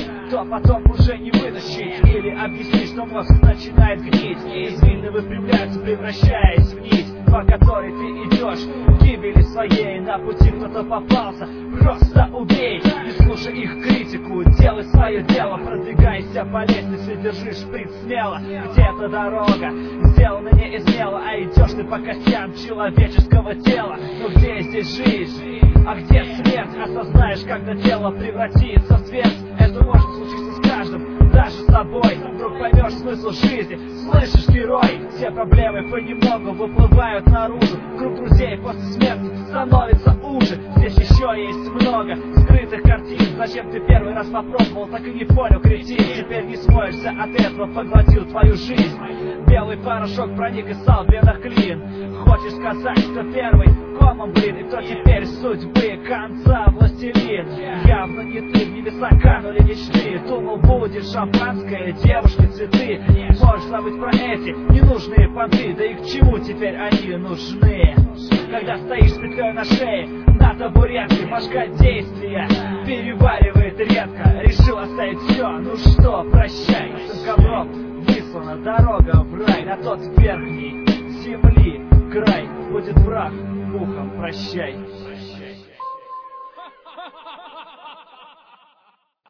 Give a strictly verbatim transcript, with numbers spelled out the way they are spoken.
то потом уже не вытащить. Или объяснить, что мозг начинает гнить, и извилины выпрямляются, превращаясь в нить, по которой ты идешь к гибели своей. На пути кто-то попался, просто убей. Не слушай их критику, делай свое дело. Продвигайся по лестнице, держи шприц смело. Где-то дорога сделана не из мела, а идешь ты по костям человеческого тела. Но где здесь жизнь? А где смерть? Осознаешь, когда тело превратится в твердь. Это может случиться с каждым, даже с тобой. Вдруг поймешь смысл жизни. Слышишь, герой? Все проблемы понемногу выплывают наружу. Круг друзей после смерти становится уже. Здесь еще есть много скрытых картин. Зачем ты первый раз попробовал, так и не понял, кретин? Теперь не смоешься от этого, поглотил твою жизнь. Белый порошок проник и стал в венах клин. Хочешь сказать, что первый комом, блин, и кто теперь судьбы конца властелин? Явно не ты, в небеса канули мечты. Думал, будет шампанское, девушки, цветы. Можешь забыть про эти ненужные понты. Да и к чему теперь они нужны? Когда стоишь с петлей на шее, на табуретке, башка действия переваривает редко. Решил оставить все, ну что, прощай. С ковром выслана дорога в рай. На тот верхний земли край будет прах пухом, прощай.